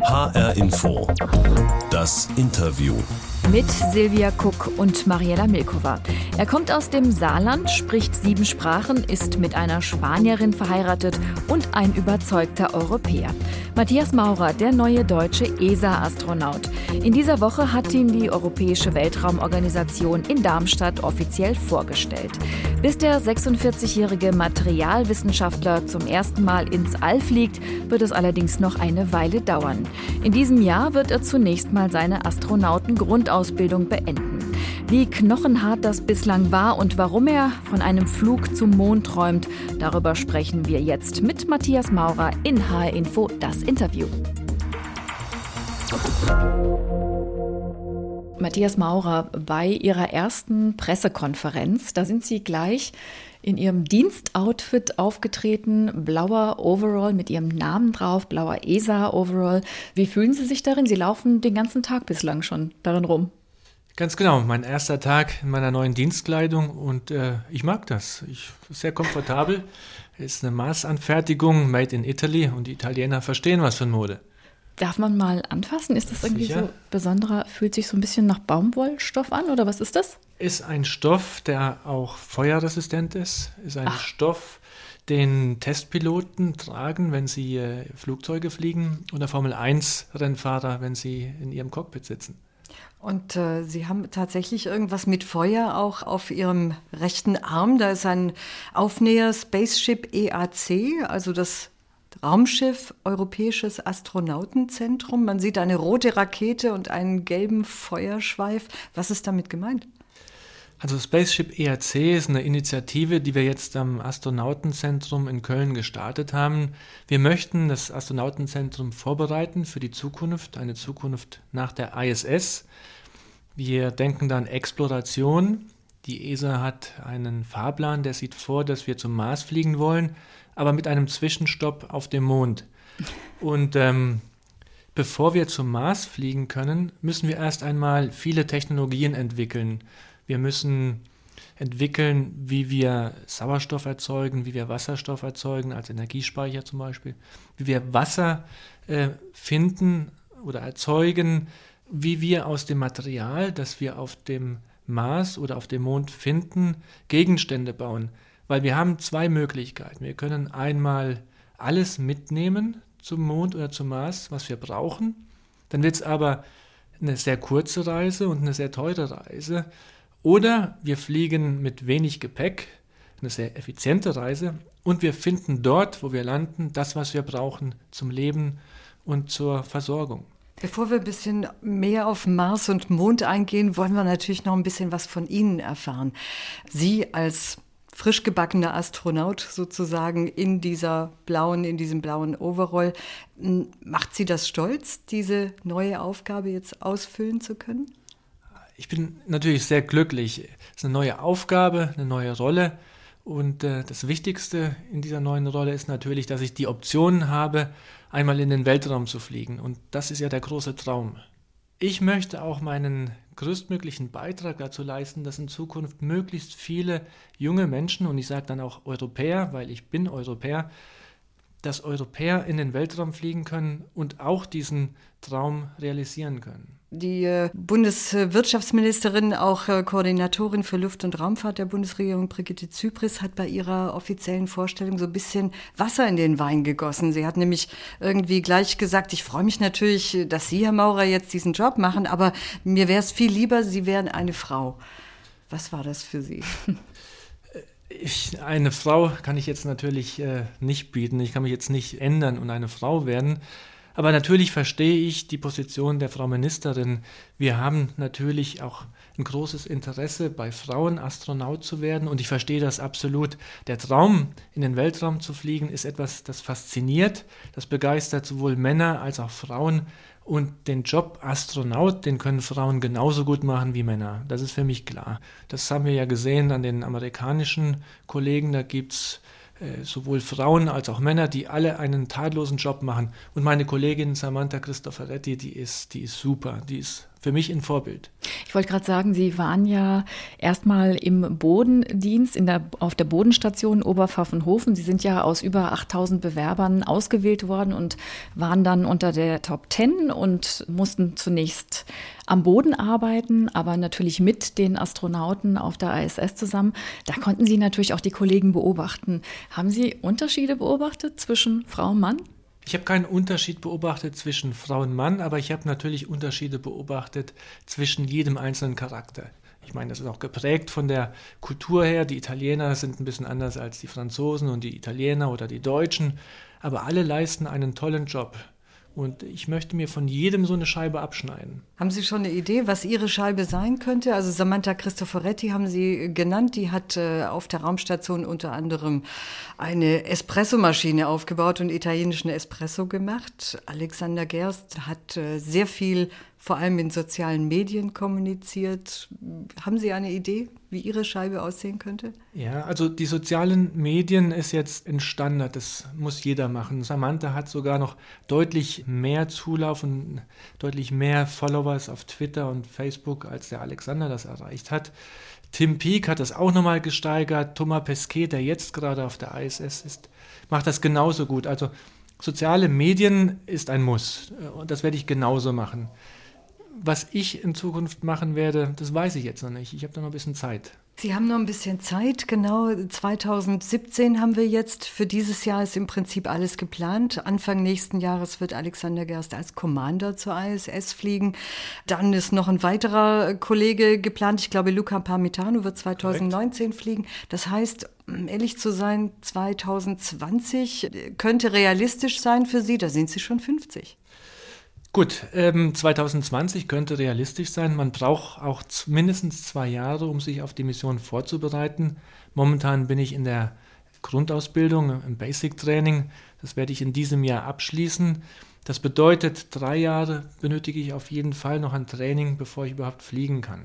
HR Info. Das Interview. Mit Silvia Kuck und Mariela Milkova. Er kommt aus dem Saarland, spricht 7 Sprachen, ist mit einer Spanierin verheiratet und ein überzeugter Europäer. Matthias Maurer, der neue deutsche ESA-Astronaut. In dieser Woche hat ihn die Europäische Weltraumorganisation in Darmstadt offiziell vorgestellt. Bis der 46-jährige Materialwissenschaftler zum ersten Mal ins All fliegt, wird es allerdings noch eine Weile dauern. In diesem Jahr wird er zunächst mal seine Astronautengrundausbildung beenden. Wie knochenhart das bislang war und warum er von einem Flug zum Mond träumt, darüber sprechen wir jetzt mit Matthias Maurer in HR Info, das Interview. Matthias Maurer, bei Ihrer ersten Pressekonferenz, da sind Sie gleich in Ihrem Dienstoutfit aufgetreten, blauer Overall mit Ihrem Namen drauf, blauer ESA-Overall. Wie fühlen Sie sich darin? Sie laufen den ganzen Tag bislang schon darin rum. Ganz genau, mein erster Tag in meiner neuen Dienstkleidung und ich mag das. Sehr komfortabel. Es ist eine Maßanfertigung, made in Italy und die Italiener verstehen was von Mode. Darf man mal anfassen? Ist das irgendwie so besonderer, fühlt sich so ein bisschen nach Baumwollstoff an oder was ist das? Ist ein Stoff, der auch feuerresistent ist. Ist ein Stoff, den Testpiloten tragen, wenn sie Flugzeuge fliegen oder Formel-1-Rennfahrer, wenn sie in ihrem Cockpit sitzen. Und Sie haben tatsächlich irgendwas mit Feuer auch auf Ihrem rechten Arm. Da ist ein Aufnäher Spaceship EAC, also das Raumschiff Europäisches Astronautenzentrum. Man sieht eine rote Rakete und einen gelben Feuerschweif. Was ist damit gemeint? Also Spaceship EAC ist eine Initiative, die wir jetzt am Astronautenzentrum in Köln gestartet haben. Wir möchten das Astronautenzentrum vorbereiten für die Zukunft, eine Zukunft nach der ISS. Wir denken da an Exploration. Die ESA hat einen Fahrplan, der sieht vor, dass wir zum Mars fliegen wollen, aber mit einem Zwischenstopp auf dem Mond. Und bevor wir zum Mars fliegen können, müssen wir erst einmal viele Technologien entwickeln. Wir müssen entwickeln, wie wir Sauerstoff erzeugen, wie wir Wasserstoff erzeugen, als Energiespeicher zum Beispiel, wie wir Wasser finden oder erzeugen, wie wir aus dem Material, das wir auf dem Mars oder auf dem Mond finden, Gegenstände bauen. Weil wir haben 2 Möglichkeiten. Wir können einmal alles mitnehmen zum Mond oder zum Mars, was wir brauchen. Dann wird es aber eine sehr kurze Reise und eine sehr teure Reise. Oder wir fliegen mit wenig Gepäck, eine sehr effiziente Reise, und wir finden dort, wo wir landen, das, was wir brauchen zum Leben und zur Versorgung. Bevor wir ein bisschen mehr auf Mars und Mond eingehen, wollen wir natürlich noch ein bisschen was von Ihnen erfahren. Sie als frisch gebackener Astronaut sozusagen in diesem blauen Overall, macht Sie das stolz, diese neue Aufgabe jetzt ausfüllen zu können? Ich bin natürlich sehr glücklich. Es ist eine neue Aufgabe, eine neue Rolle. Und das Wichtigste in dieser neuen Rolle ist natürlich, dass ich die Option habe, einmal in den Weltraum zu fliegen. Und das ist ja der große Traum. Ich möchte auch meinen größtmöglichen Beitrag dazu leisten, dass in Zukunft möglichst viele junge Menschen, und ich sage dann auch Europäer, weil ich bin Europäer, dass Europäer in den Weltraum fliegen können und auch diesen Traum realisieren können. Die Bundeswirtschaftsministerin, auch Koordinatorin für Luft- und Raumfahrt der Bundesregierung, Brigitte Zypries, hat bei ihrer offiziellen Vorstellung so ein bisschen Wasser in den Wein gegossen. Sie hat nämlich irgendwie gleich gesagt, ich freue mich natürlich, dass Sie, Herr Maurer, jetzt diesen Job machen, aber mir wäre es viel lieber, Sie wären eine Frau. Was war das für Sie? Eine Frau kann ich jetzt natürlich nicht bieten. Ich kann mich jetzt nicht ändern und eine Frau werden. Aber natürlich verstehe ich die Position der Frau Ministerin. Wir haben natürlich auch ein großes Interesse, bei Frauen Astronaut zu werden. Und ich verstehe das absolut. Der Traum, in den Weltraum zu fliegen, ist etwas, das fasziniert. Das begeistert sowohl Männer als auch Frauen. Und den Job Astronaut, den können Frauen genauso gut machen wie Männer. Das ist für mich klar. Das haben wir ja gesehen an den amerikanischen Kollegen. Da gibt es sowohl Frauen als auch Männer, die alle einen tadellosen Job machen. Und meine Kollegin Samantha Cristoforetti, die ist super, die ist für mich ein Vorbild. Ich wollte gerade sagen, Sie waren ja erstmal im Bodendienst auf der Bodenstation Oberpfaffenhofen. Sie sind ja aus über 8000 Bewerbern ausgewählt worden und waren dann unter der Top 10 und mussten zunächst am Boden arbeiten, aber natürlich mit den Astronauten auf der ISS zusammen. Da konnten Sie natürlich auch die Kollegen beobachten. Haben Sie Unterschiede beobachtet zwischen Frau und Mann? Ich habe keinen Unterschied beobachtet zwischen Frau und Mann, aber ich habe natürlich Unterschiede beobachtet zwischen jedem einzelnen Charakter. Ich meine, das ist auch geprägt von der Kultur her. Die Italiener sind ein bisschen anders als die Franzosen und die Italiener oder die Deutschen, aber alle leisten einen tollen Job. Und ich möchte mir von jedem so eine Scheibe abschneiden. Haben Sie schon eine Idee, was Ihre Scheibe sein könnte? Also Samantha Cristoforetti haben Sie genannt. Die hat auf der Raumstation unter anderem eine Espressomaschine aufgebaut und italienischen Espresso gemacht. Alexander Gerst hat sehr viel, vor allem in sozialen Medien, kommuniziert. Haben Sie eine Idee, wie Ihre Scheibe aussehen könnte? Ja, also die sozialen Medien ist jetzt ein Standard, das muss jeder machen. Samantha hat sogar noch deutlich mehr Zulauf und deutlich mehr Followers auf Twitter und Facebook, als der Alexander das erreicht hat. Tim Peake hat das auch nochmal gesteigert. Thomas Pesquet, der jetzt gerade auf der ISS ist, macht das genauso gut. Also soziale Medien ist ein Muss und das werde ich genauso machen. Was ich in Zukunft machen werde, das weiß ich jetzt noch nicht. Ich habe da noch ein bisschen Zeit. Sie haben noch ein bisschen Zeit, genau. 2017 haben wir jetzt. Für dieses Jahr ist im Prinzip alles geplant. Anfang nächsten Jahres wird Alexander Gerst als Commander zur ISS fliegen. Dann ist noch ein weiterer Kollege geplant. Ich glaube, Luca Parmitano wird 2019 fliegen. Das heißt, um ehrlich zu sein, 2020 könnte realistisch sein für Sie. Da sind Sie schon 50. Gut, 2020 könnte realistisch sein. Man braucht auch mindestens 2 Jahre, um sich auf die Mission vorzubereiten. Momentan bin ich in der Grundausbildung, im Basic-Training. Das werde ich in diesem Jahr abschließen. Das bedeutet, 3 Jahre benötige ich auf jeden Fall noch an Training, bevor ich überhaupt fliegen kann.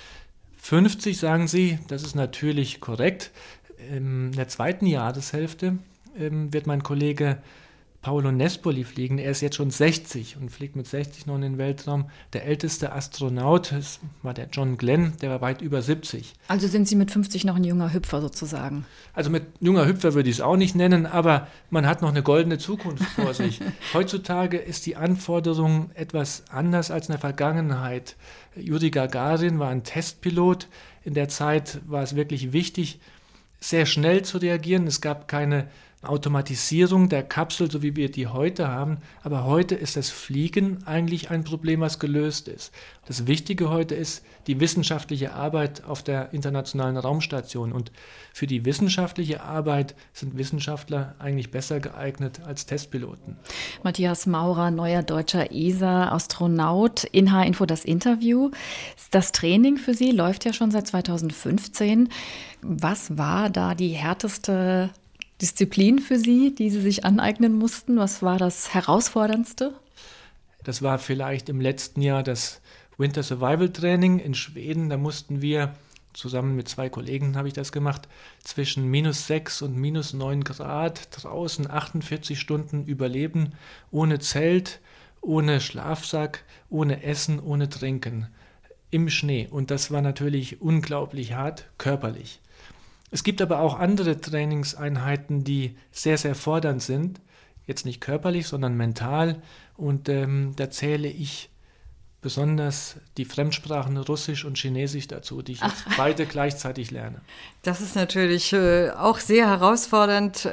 50, sagen Sie, das ist natürlich korrekt. In der zweiten Jahreshälfte wird mein Kollege Paolo Nespoli fliegen. Er ist jetzt schon 60 und fliegt mit 60 noch in den Weltraum. Der älteste Astronaut war der John Glenn, der war weit über 70. Also sind Sie mit 50 noch ein junger Hüpfer sozusagen? Also mit junger Hüpfer würde ich es auch nicht nennen, aber man hat noch eine goldene Zukunft vor sich. Heutzutage ist die Anforderung etwas anders als in der Vergangenheit. Juri Gagarin war ein Testpilot. In der Zeit war es wirklich wichtig, sehr schnell zu reagieren. Es gab keine Automatisierung der Kapsel, so wie wir die heute haben. Aber heute ist das Fliegen eigentlich ein Problem, was gelöst ist. Das Wichtige heute ist die wissenschaftliche Arbeit auf der Internationalen Raumstation. Und für die wissenschaftliche Arbeit sind Wissenschaftler eigentlich besser geeignet als Testpiloten. Matthias Maurer, neuer deutscher ESA-Astronaut. In H-Info das Interview. Das Training für Sie läuft ja schon seit 2015. Was war da die härteste Disziplin für Sie, die Sie sich aneignen mussten? Was war das Herausforderndste? Das war vielleicht im letzten Jahr das Winter Survival Training in Schweden. Da mussten wir, zusammen mit 2 Kollegen habe ich das gemacht, zwischen -6 und -9 Grad draußen 48 Stunden überleben, ohne Zelt, ohne Schlafsack, ohne Essen, ohne Trinken, im Schnee. Und das war natürlich unglaublich hart, körperlich. Es gibt aber auch andere Trainingseinheiten, die sehr, sehr fordernd sind. Jetzt nicht körperlich, sondern mental. Und da zähle ich besonders die Fremdsprachen Russisch und Chinesisch dazu, die ich jetzt beide gleichzeitig lerne. Das ist natürlich auch sehr herausfordernd.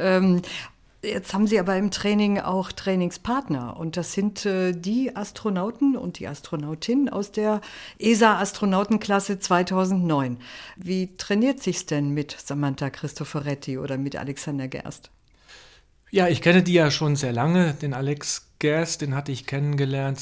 Jetzt haben Sie aber im Training auch Trainingspartner und das sind die Astronauten und die Astronautinnen aus der ESA-Astronautenklasse 2009. Wie trainiert sich's denn mit Samantha Cristoforetti oder mit Alexander Gerst? Ja, ich kenne die ja schon sehr lange. Den Alex Gerst, den hatte ich kennengelernt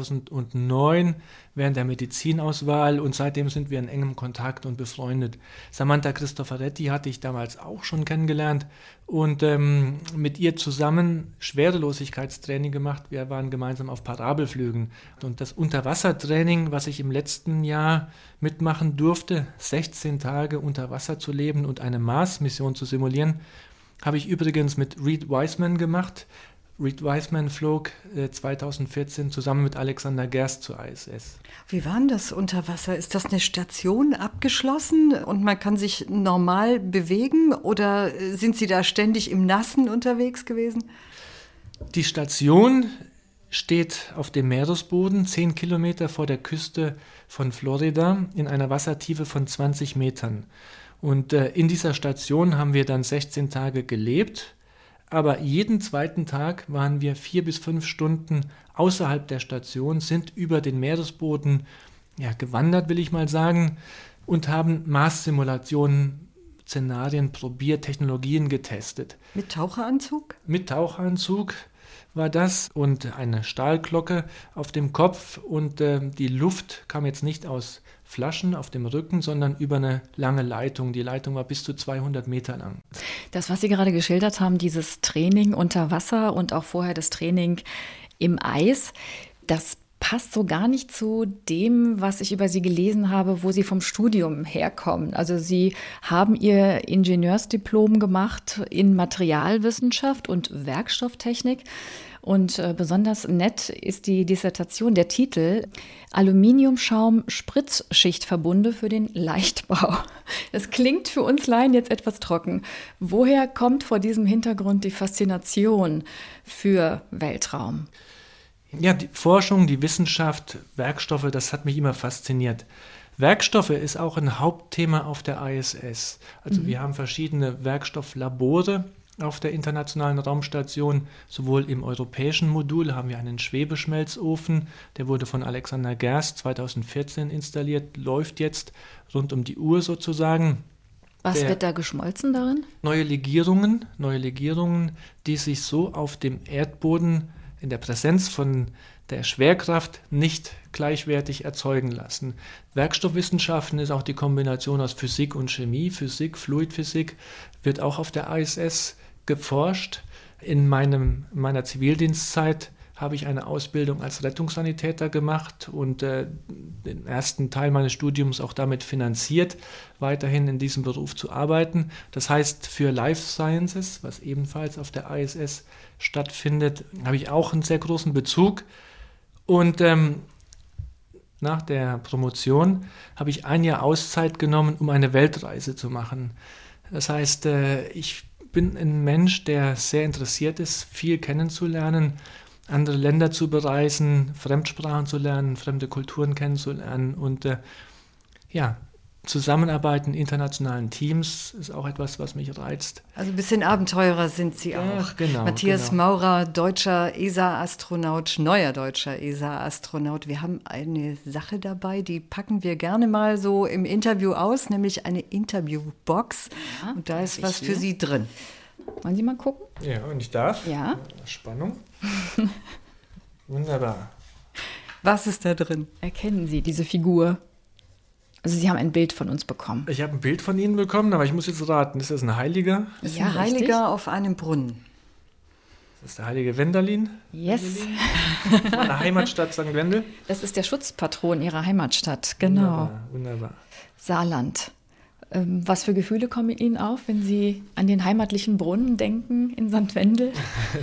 2009 während der Medizinauswahl und seitdem sind wir in engem Kontakt und befreundet. Samantha Cristoforetti hatte ich damals auch schon kennengelernt und mit ihr zusammen Schwerelosigkeitstraining gemacht. Wir waren gemeinsam auf Parabelflügen und das Unterwassertraining, was ich im letzten Jahr mitmachen durfte, 16 Tage unter Wasser zu leben und eine Mars-Mission zu simulieren, habe ich übrigens mit Reed Wiseman gemacht. Reed Wiseman flog 2014 zusammen mit Alexander Gerst zur ISS. Wie war denn das unter Wasser? Ist das eine Station abgeschlossen und man kann sich normal bewegen oder sind Sie da ständig im Nassen unterwegs gewesen? Die Station steht auf dem Meeresboden, 10 Kilometer vor der Küste von Florida, in einer Wassertiefe von 20 Metern. Und in dieser Station haben wir dann 16 Tage gelebt. Aber jeden zweiten Tag waren wir 4 bis 5 Stunden außerhalb der Station, sind über den Meeresboden gewandert, will ich mal sagen, und haben Mars-Simulationen, Szenarien probiert, Technologien getestet. Mit Taucheranzug? Mit Taucheranzug war das und eine Stahlglocke auf dem Kopf und die Luft kam jetzt nicht aus Flaschen auf dem Rücken, sondern über eine lange Leitung. Die Leitung war bis zu 200 Meter lang. Das, was Sie gerade geschildert haben, dieses Training unter Wasser und auch vorher das Training im Eis, das passt so gar nicht zu dem, was ich über Sie gelesen habe, wo Sie vom Studium herkommen. Also Sie haben Ihr Ingenieursdiplom gemacht in Materialwissenschaft und Werkstofftechnik. Und besonders nett ist die Dissertation, der Titel Aluminiumschaum-Spritzschichtverbunde für den Leichtbau. Das klingt für uns Laien jetzt etwas trocken. Woher kommt vor diesem Hintergrund die Faszination für Weltraum? Ja, die Forschung, die Wissenschaft, Werkstoffe, das hat mich immer fasziniert. Werkstoffe ist auch ein Hauptthema auf der ISS. Also wir haben verschiedene Werkstofflabore auf der Internationalen Raumstation. Sowohl im europäischen Modul haben wir einen Schwebeschmelzofen, der wurde von Alexander Gerst 2014 installiert, läuft jetzt rund um die Uhr sozusagen. Was wird da geschmolzen darin? Neue Legierungen, die sich so auf dem Erdboden in der Präsenz von der Schwerkraft nicht gleichwertig erzeugen lassen. Werkstoffwissenschaften ist auch die Kombination aus Physik und Chemie. Physik, Fluidphysik wird auch auf der ISS geforscht. In meiner Zivildienstzeit habe ich eine Ausbildung als Rettungssanitäter gemacht und den ersten Teil meines Studiums auch damit finanziert, weiterhin in diesem Beruf zu arbeiten. Das heißt, für Life Sciences, was ebenfalls auf der ISS stattfindet, habe ich auch einen sehr großen Bezug. Und nach der Promotion habe ich ein Jahr Auszeit genommen, um eine Weltreise zu machen. Das heißt, ich bin ein Mensch, der sehr interessiert ist, viel kennenzulernen, andere Länder zu bereisen, Fremdsprachen zu lernen, fremde Kulturen kennenzulernen und Zusammenarbeiten in internationalen Teams ist auch etwas, was mich reizt. Also ein bisschen Abenteurer sind Sie auch. Ach, genau, Matthias Maurer, deutscher ESA-Astronaut, neuer deutscher ESA-Astronaut. Wir haben eine Sache dabei, die packen wir gerne mal so im Interview aus, nämlich eine Interviewbox. Ja, und da ist was für Sie drin. Wollen Sie mal gucken? Ja, und ich darf? Ja. Spannung. Wunderbar. Was ist da drin? Erkennen Sie diese Figur? Also Sie haben ein Bild von uns bekommen. Ich habe ein Bild von Ihnen bekommen, aber ich muss jetzt raten. Ist das ein Heiliger? Das ist ein Heiliger auf einem Brunnen. Das ist der heilige Wendelin. Yes. Meine Heimatstadt St. Wendel. Das ist der Schutzpatron Ihrer Heimatstadt, genau. Wunderbar. Saarland. Was für Gefühle kommen Ihnen auf, wenn Sie an den heimatlichen Brunnen denken in St. Wendel?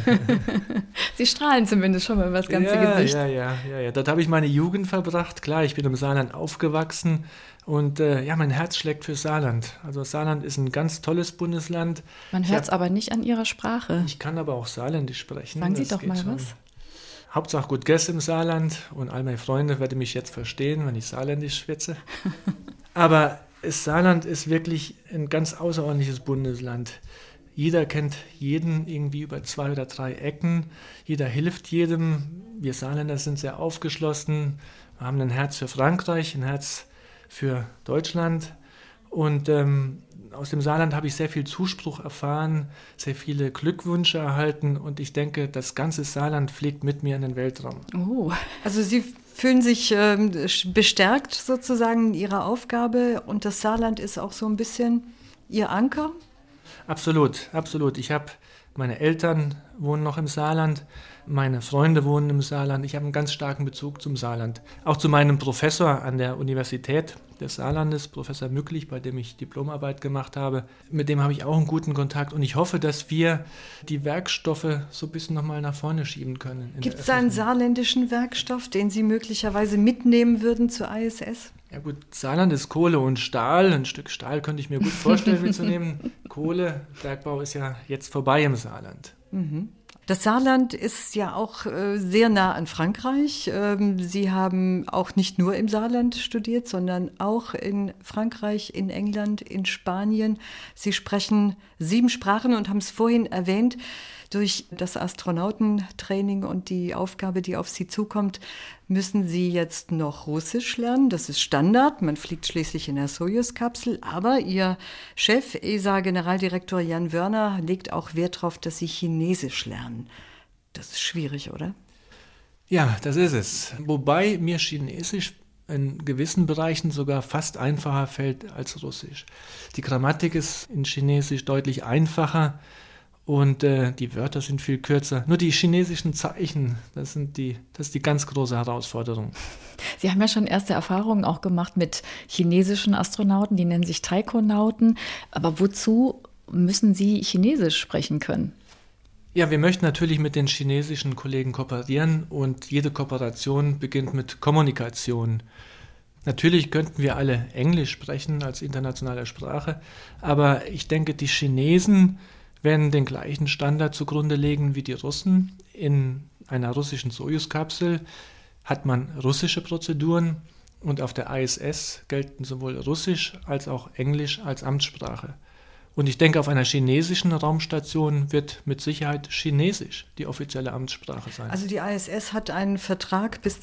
Sie strahlen zumindest schon mal über das ganze Gesicht. Ja. Dort habe ich meine Jugend verbracht. Klar, ich bin im Saarland aufgewachsen und mein Herz schlägt für Saarland. Also Saarland ist ein ganz tolles Bundesland. Man hört es aber nicht an Ihrer Sprache. Ich kann aber auch Saarländisch sprechen. Sagen Sie doch mal was. Hauptsache gut Gäste im Saarland und all meine Freunde werden mich jetzt verstehen, wenn ich Saarländisch schwätze. Aber das Saarland ist wirklich ein ganz außerordentliches Bundesland. Jeder kennt jeden irgendwie über 2 oder 3 Ecken. Jeder hilft jedem. Wir Saarländer sind sehr aufgeschlossen. Wir haben ein Herz für Frankreich, ein Herz für Deutschland. Und aus dem Saarland habe ich sehr viel Zuspruch erfahren, sehr viele Glückwünsche erhalten. Und ich denke, das ganze Saarland fliegt mit mir in den Weltraum. Oh, also Sie fühlen sich bestärkt sozusagen in Ihrer Aufgabe und das Saarland ist auch so ein bisschen Ihr Anker? Absolut. Meine Eltern wohnen noch im Saarland. meine Freunde wohnen im Saarland. Ich habe einen ganz starken Bezug zum Saarland. Auch zu meinem Professor an der Universität des Saarlandes, Professor Mücklich, bei dem ich Diplomarbeit gemacht habe. Mit dem habe ich auch einen guten Kontakt. Und ich hoffe, dass wir die Werkstoffe so ein bisschen nochmal nach vorne schieben können. Gibt es einen saarländischen Werkstoff, den Sie möglicherweise mitnehmen würden zur ISS? Ja gut, Saarland ist Kohle und Stahl. Ein Stück Stahl könnte ich mir gut vorstellen mitzunehmen. Kohle, Bergbau ist ja jetzt vorbei im Saarland. Mhm. Das Saarland ist ja auch sehr nah an Frankreich. Sie haben auch nicht nur im Saarland studiert, sondern auch in Frankreich, in England, in Spanien. Sie sprechen 7 Sprachen und haben es vorhin erwähnt. Durch das Astronautentraining und die Aufgabe, die auf Sie zukommt, müssen Sie jetzt noch Russisch lernen. Das ist Standard. Man fliegt schließlich in der Sojus-Kapsel. Aber Ihr Chef, ESA-Generaldirektor Jan Wörner, legt auch Wert darauf, dass Sie Chinesisch lernen. Das ist schwierig, oder? Ja, das ist es. Wobei mir Chinesisch in gewissen Bereichen sogar fast einfacher fällt als Russisch. Die Grammatik ist in Chinesisch deutlich einfacher. Und die Wörter sind viel kürzer. Nur die chinesischen Zeichen, das ist die ganz große Herausforderung. Sie haben ja schon erste Erfahrungen auch gemacht mit chinesischen Astronauten, die nennen sich Taikonauten. Aber wozu müssen Sie Chinesisch sprechen können? Ja, wir möchten natürlich mit den chinesischen Kollegen kooperieren und jede Kooperation beginnt mit Kommunikation. Natürlich könnten wir alle Englisch sprechen als internationale Sprache, aber ich denke, die Chinesen werden den gleichen Standard zugrunde legen wie die Russen. In einer russischen Sojus-Kapsel hat man russische Prozeduren und auf der ISS gelten sowohl Russisch als auch Englisch als Amtssprache. Und ich denke, auf einer chinesischen Raumstation wird mit Sicherheit Chinesisch die offizielle Amtssprache sein. Also die ISS hat einen Vertrag bis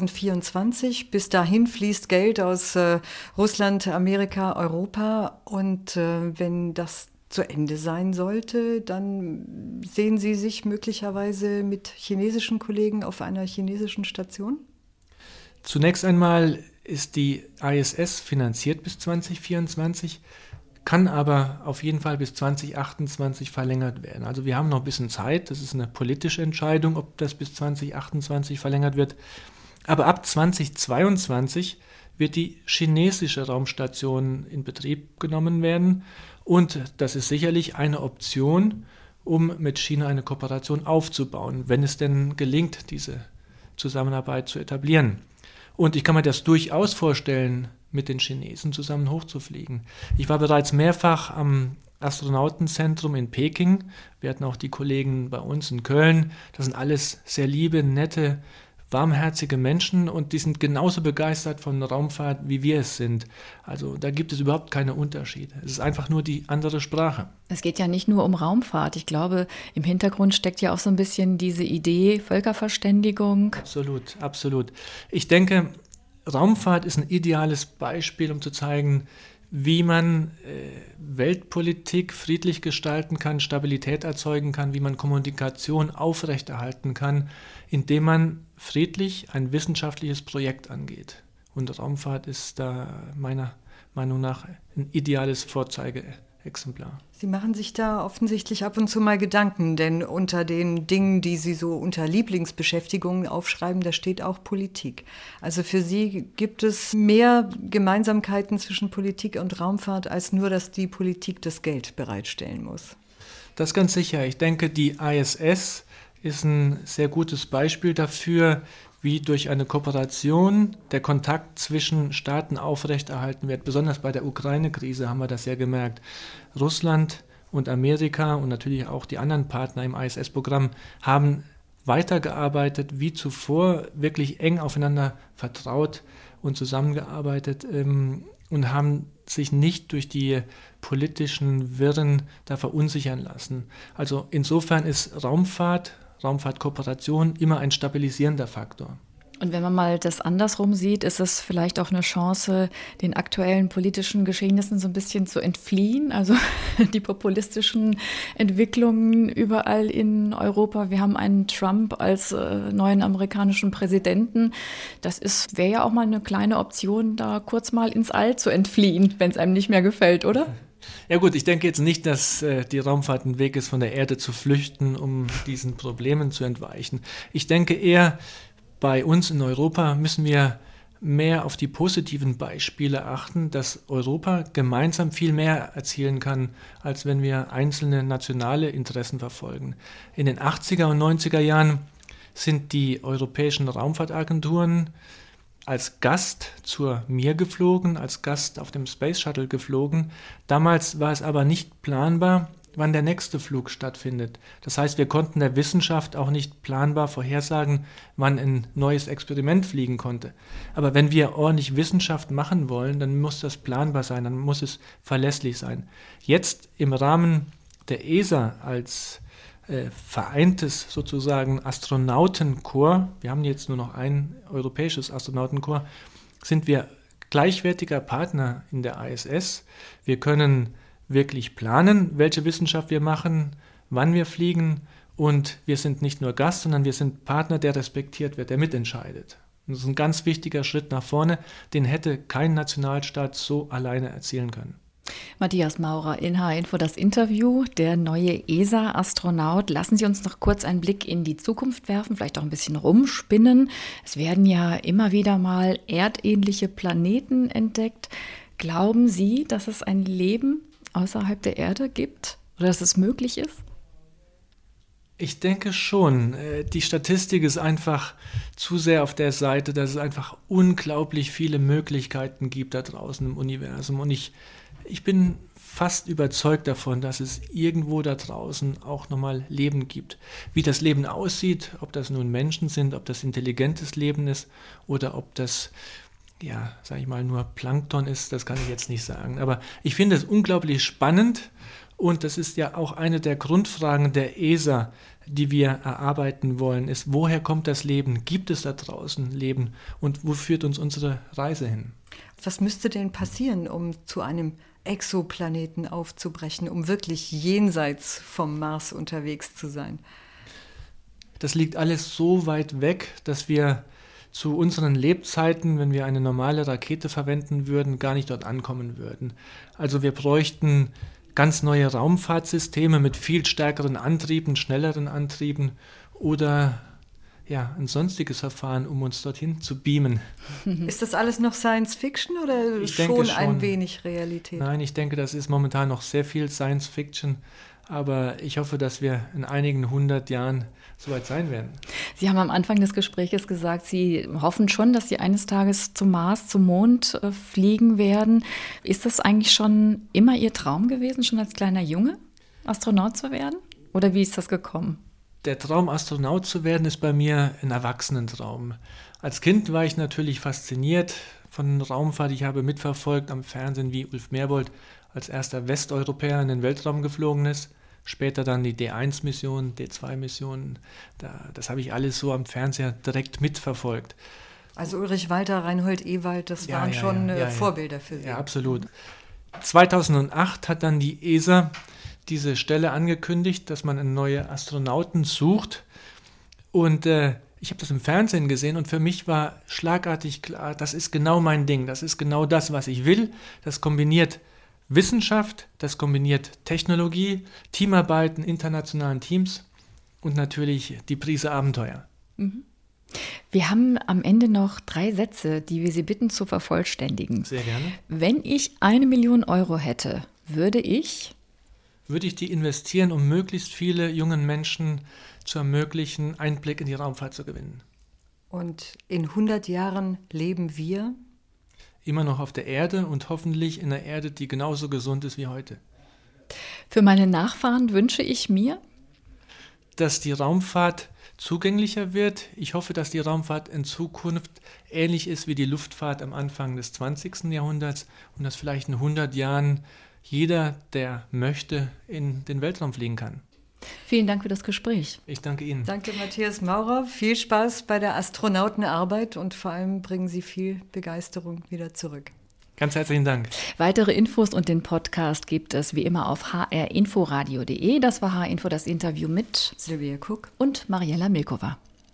2024. Bis dahin fließt Geld aus Russland, Amerika, Europa. Und wenn das zu Ende sein sollte, dann sehen Sie sich möglicherweise mit chinesischen Kollegen auf einer chinesischen Station? Zunächst einmal ist die ISS finanziert bis 2024, kann aber auf jeden Fall bis 2028 verlängert werden. Also wir haben noch ein bisschen Zeit, das ist eine politische Entscheidung, ob das bis 2028 verlängert wird. Aber ab 2022 wird die chinesische Raumstation in Betrieb genommen werden. Und das ist sicherlich eine Option, um mit China eine Kooperation aufzubauen, wenn es denn gelingt, diese Zusammenarbeit zu etablieren. Und ich kann mir das durchaus vorstellen, mit den Chinesen zusammen hochzufliegen. Ich war bereits mehrfach am Astronautenzentrum in Peking. Wir hatten auch die Kollegen bei uns in Köln. Das sind alles sehr liebe, nette, warmherzige Menschen und die sind genauso begeistert von Raumfahrt, wie wir es sind. Also da gibt es überhaupt keine Unterschiede. Es ist einfach nur die andere Sprache. Es geht ja nicht nur um Raumfahrt. Ich glaube, im Hintergrund steckt ja auch so ein bisschen diese Idee Völkerverständigung. Absolut, absolut. Ich denke, Raumfahrt ist ein ideales Beispiel, um zu zeigen, wie man Weltpolitik friedlich gestalten kann, Stabilität erzeugen kann, wie man Kommunikation aufrechterhalten kann, indem man friedlich ein wissenschaftliches Projekt angeht. Und Raumfahrt ist da meiner Meinung nach ein ideales Vorzeigeexemplar. Sie machen sich da offensichtlich ab und zu mal Gedanken, denn unter den Dingen, die Sie so unter Lieblingsbeschäftigungen aufschreiben, da steht auch Politik. Also für Sie gibt es mehr Gemeinsamkeiten zwischen Politik und Raumfahrt, als nur, dass die Politik das Geld bereitstellen muss. Das ist ganz sicher. Ich denke, die ISS ist ein sehr gutes Beispiel dafür, wie durch eine Kooperation der Kontakt zwischen Staaten aufrechterhalten wird. Besonders bei der Ukraine-Krise haben wir das ja gemerkt. Russland und Amerika und natürlich auch die anderen Partner im ISS-Programm haben weitergearbeitet wie zuvor, wirklich eng aufeinander vertraut und zusammengearbeitet und haben sich nicht durch die politischen Wirren da verunsichern lassen. Also insofern ist Raumfahrtkooperation immer ein stabilisierender Faktor. Und wenn man mal das andersrum sieht, ist es vielleicht auch eine Chance, den aktuellen politischen Geschehnissen so ein bisschen zu entfliehen. Also die populistischen Entwicklungen überall in Europa. Wir haben einen Trump als neuen amerikanischen Präsidenten. Wäre ja auch mal eine kleine Option, da kurz mal ins All zu entfliehen, wenn es einem nicht mehr gefällt, oder? Ja gut, ich denke jetzt nicht, dass die Raumfahrt ein Weg ist, von der Erde zu flüchten, um diesen Problemen zu entweichen. Ich denke eher, bei uns in Europa müssen wir mehr auf die positiven Beispiele achten, dass Europa gemeinsam viel mehr erzielen kann, als wenn wir einzelne nationale Interessen verfolgen. In den 80er und 90er Jahren sind die europäischen Raumfahrtagenturen als Gast zur Mir geflogen, als Gast auf dem Space Shuttle geflogen. Damals war es aber nicht planbar, wann der nächste Flug stattfindet. Das heißt, wir konnten der Wissenschaft auch nicht planbar vorhersagen, wann ein neues Experiment fliegen konnte. Aber wenn wir ordentlich Wissenschaft machen wollen, dann muss das planbar sein, dann muss es verlässlich sein. Jetzt im Rahmen der ESA als vereintes sozusagen Astronautenkorps, wir haben jetzt nur noch ein europäisches Astronautenkorps, sind wir gleichwertiger Partner in der ISS. Wir können wirklich planen, welche Wissenschaft wir machen, wann wir fliegen, und wir sind nicht nur Gast, sondern wir sind Partner, der respektiert wird, der mitentscheidet. Und das ist ein ganz wichtiger Schritt nach vorne, den hätte kein Nationalstaat so alleine erzielen können. Matthias Maurer in H-Info das Interview, der neue ESA-Astronaut. Lassen Sie uns noch kurz einen Blick in die Zukunft werfen, vielleicht auch ein bisschen rumspinnen. Es werden ja immer wieder mal erdähnliche Planeten entdeckt. Glauben Sie, dass es ein Leben außerhalb der Erde gibt oder dass es möglich ist? Ich denke schon. Die Statistik ist einfach zu sehr auf der Seite, dass es einfach unglaublich viele Möglichkeiten gibt da draußen im Universum. Und ich bin fast überzeugt davon, dass es irgendwo da draußen auch nochmal Leben gibt. Wie das Leben aussieht, ob das nun Menschen sind, ob das intelligentes Leben ist oder ob das, ja, sag ich mal, nur Plankton ist, das kann ich jetzt nicht sagen. Aber ich finde es unglaublich spannend, und das ist ja auch eine der Grundfragen der ESA, die wir erarbeiten wollen, ist, woher kommt das Leben? Gibt es da draußen Leben? Und wo führt uns unsere Reise hin? Was müsste denn passieren, um zu einem Exoplaneten aufzubrechen, um wirklich jenseits vom Mars unterwegs zu sein? Das liegt alles so weit weg, dass wir zu unseren Lebzeiten, wenn wir eine normale Rakete verwenden würden, gar nicht dort ankommen würden. Also wir bräuchten ganz neue Raumfahrtsysteme mit viel stärkeren Antrieben, schnelleren Antrieben oder ja, ein sonstiges Verfahren, um uns dorthin zu beamen. Ist das alles noch Science Fiction oder schon ein wenig Realität? Nein, ich denke, das ist momentan noch sehr viel Science Fiction, aber ich hoffe, dass wir in einigen 100 Jahren soweit sein werden. Sie haben am Anfang des Gesprächs gesagt, Sie hoffen schon, dass Sie eines Tages zum Mars, zum Mond fliegen werden. Ist das eigentlich schon immer Ihr Traum gewesen, schon als kleiner Junge Astronaut zu werden? Oder wie ist das gekommen? Der Traum, Astronaut zu werden, ist bei mir ein Erwachsenentraum. Als Kind war ich natürlich fasziniert von Raumfahrt. Ich habe mitverfolgt am Fernsehen, wie Ulf Merbold als erster Westeuropäer in den Weltraum geflogen ist. Später dann die D1-Mission, D2-Missionen. Das habe ich alles so am Fernseher direkt mitverfolgt. Also Ulrich Walter, Reinhold Ewald, das waren schon Vorbilder für Sie. Ja, absolut. 2008 hat dann die ESA diese Stelle angekündigt, dass man einen neuen Astronauten sucht. Und ich habe das im Fernsehen gesehen und für mich war schlagartig klar, das ist genau mein Ding, das ist genau das, was ich will. Das kombiniert Wissenschaft, das kombiniert Technologie, Teamarbeiten, internationalen Teams und natürlich die Prise Abenteuer. Wir haben am Ende noch 3 Sätze, die wir Sie bitten zu vervollständigen. Sehr gerne. Wenn ich 1 Million Euro hätte, würde ich die investieren, um möglichst viele jungen Menschen zu ermöglichen, Einblick in die Raumfahrt zu gewinnen. Und in 100 Jahren leben wir? Immer noch auf der Erde und hoffentlich in einer Erde, die genauso gesund ist wie heute. Für meine Nachfahren wünsche ich mir, dass die Raumfahrt zugänglicher wird. Ich hoffe, dass die Raumfahrt in Zukunft ähnlich ist wie die Luftfahrt am Anfang des 20. Jahrhunderts und dass vielleicht in 100 Jahren jeder, der möchte, in den Weltraum fliegen kann. Vielen Dank für das Gespräch. Ich danke Ihnen. Danke, Matthias Maurer. Viel Spaß bei der Astronautenarbeit und vor allem bringen Sie viel Begeisterung wieder zurück. Ganz herzlichen Dank. Weitere Infos und den Podcast gibt es wie immer auf hrinforadio.de. Das war H-Info, das Interview mit Sylvia Cook und Mariella Milkova.